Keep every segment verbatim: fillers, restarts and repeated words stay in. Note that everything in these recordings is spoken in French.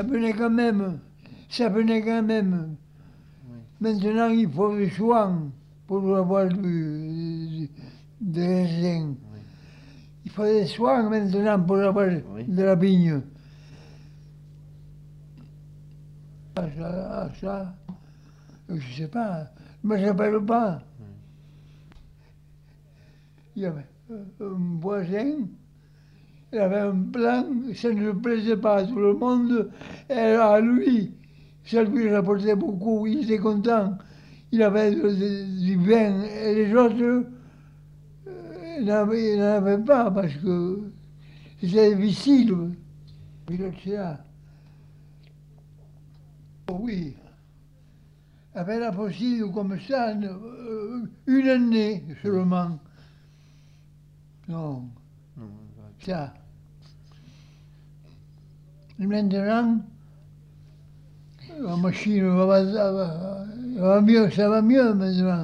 Ça venait quand même, ça venait quand même. Oui. Maintenant, il faut des soins pour avoir du, des raisins. Oui. Il faut des soins maintenant pour avoir oui. de la vigne. À ça, à ça, je ne sais pas, je ne me rappelle pas. Oui. Il y avait un voisin, il avait un plan, ça ne lui plaisait pas à tout le monde, et à lui, ça lui rapportait beaucoup, il était content. Il avait du vin, et les autres, ils n'en avaient pas, parce que c'était difficile. Oui, avec la possible comme ça, une année seulement. Non, ça. Et maintenant, la machine va, va, va mieux, ça va mieux maintenant.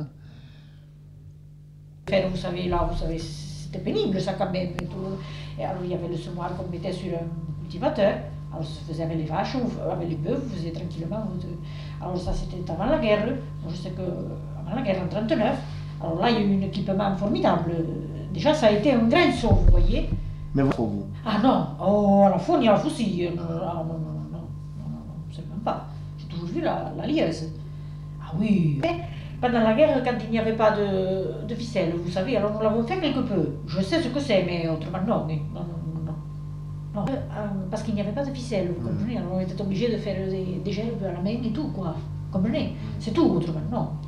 Vous savez, là, vous savez, c'était pénible ça quand même. Et, tout. Et alors il y avait le semoir qu'on mettait sur un cultivateur. Alors ça se faisait avec les vaches, avec les bœufs, vous faisiez tranquillement. Alors ça c'était avant la guerre. Moi, je sais que avant la guerre en trente-neuf, alors là il y a eu un équipement formidable. Déjà ça a été un grand saut, vous voyez. Mais vous, vous Ah non, oh, à la fois ni à la faucille. Non, non, non, non, non, non, non, absolument pas. J'ai toujours vu la, la lieuse. Ah oui. Mais pendant la guerre, quand il n'y avait pas de, de ficelle, vous savez, alors nous l'avons fait quelque peu. Je sais ce que c'est, mais autrement non. Mais non, non, non, non. non. Euh, parce qu'il n'y avait pas de ficelle, vous comprenez. Alors on était obligé de faire des, des gerbes à la main et tout, quoi. Vous comprenez. C'est tout, autrement non.